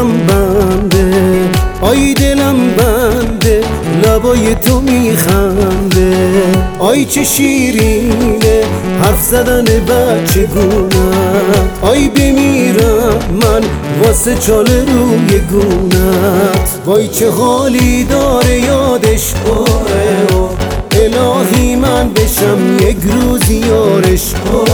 دلم بنده، آی دلم بنده، لبای تو میخنده. آی چه شیرینه حرف زدن بچگونه، آی بمیرم من واسه چاله روی گونت. وای چه حالی داره یادش، الهی من بشم یک روز یارش.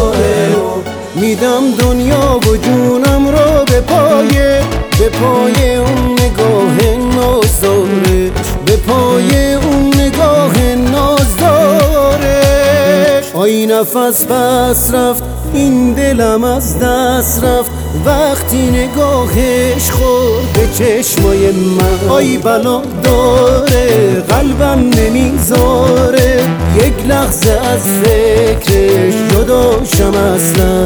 میدم دنیا و جونم رو به پای اون نگاه نازدارش، به پای اون نگاه نازدارش. آی نفس بس رفت این دلم از دست رفت، وقتی نگاهش خورد به چشمای من. آی بلا داره قلبم نمیذاره یک لحظه از فکرش جداشم اصلا.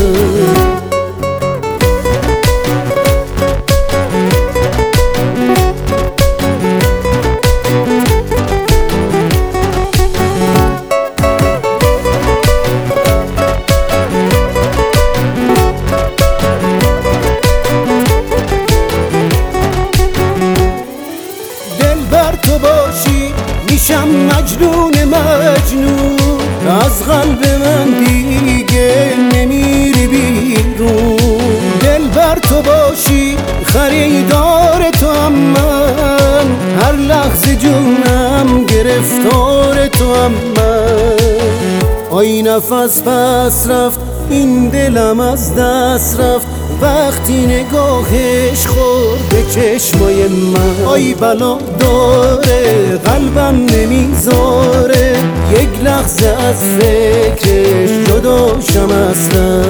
تو باشی میشم مجنون، از قلب من دیگه نمیری بیرون. دل بر تو باشی خریدار تو هم من، هر لحظه جونم گرفتار تو هم من. آی نفس بس رفت این دلم از دست رفت، وقتی نگاهش خورد به چشمای من. آی بلا داره قلبم نمیذاره یک لحظه از فکرش جداشم اصلا.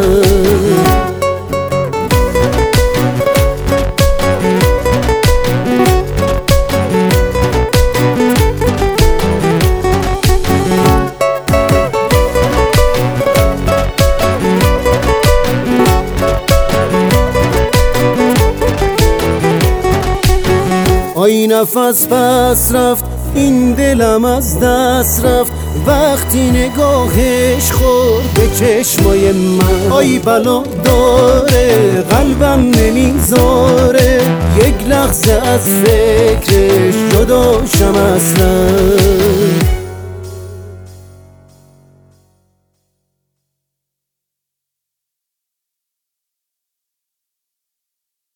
آی نفس بس رفت این دلم از دست رفت، وقتی نگاهش خورد به چشمای من. آی بلا داره قلبم نمیذاره یک لحظه از فکرش جداشم اصلا.